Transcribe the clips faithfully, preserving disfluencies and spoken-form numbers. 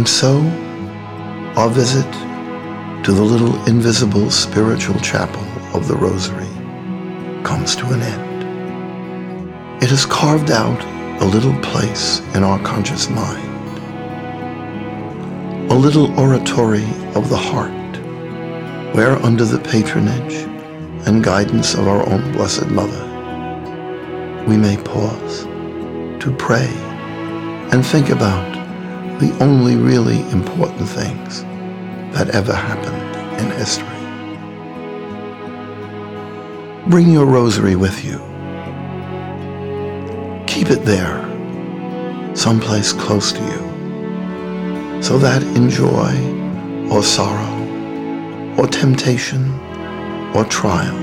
And so, our visit to the little invisible spiritual chapel of the Rosary comes to an end. It has carved out a little place in our conscious mind, a little oratory of the heart, where under the patronage and guidance of our own Blessed Mother, we may pause to pray and think about the only really important things that ever happened in history. Bring your rosary with you. Keep it there, someplace close to you, so that in joy or sorrow or temptation or trial,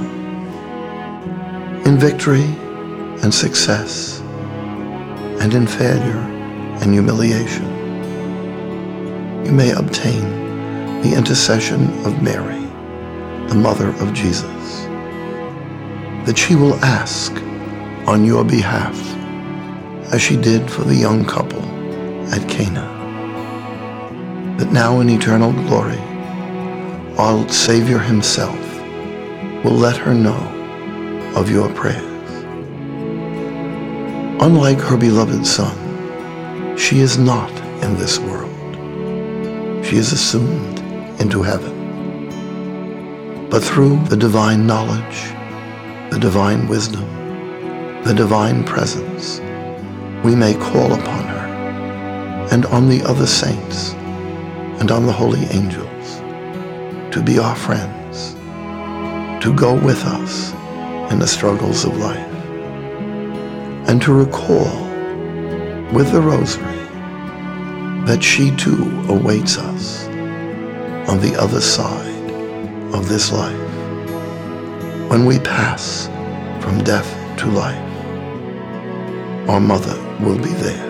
in victory and success, and in failure and humiliation, you may obtain the intercession of Mary, the Mother of Jesus, that she will ask on your behalf, as she did for the young couple at Cana, that now in eternal glory, our Savior himself will let her know of your prayers. Unlike her beloved Son, she is not in this world. She is assumed into heaven. But through the divine knowledge, the divine wisdom, the divine presence, we may call upon her and on the other saints and on the holy angels to be our friends, to go with us in the struggles of life, and to recall with the Rosary that she too awaits us on the other side of this life, when we pass from death to life. Our Mother will be there.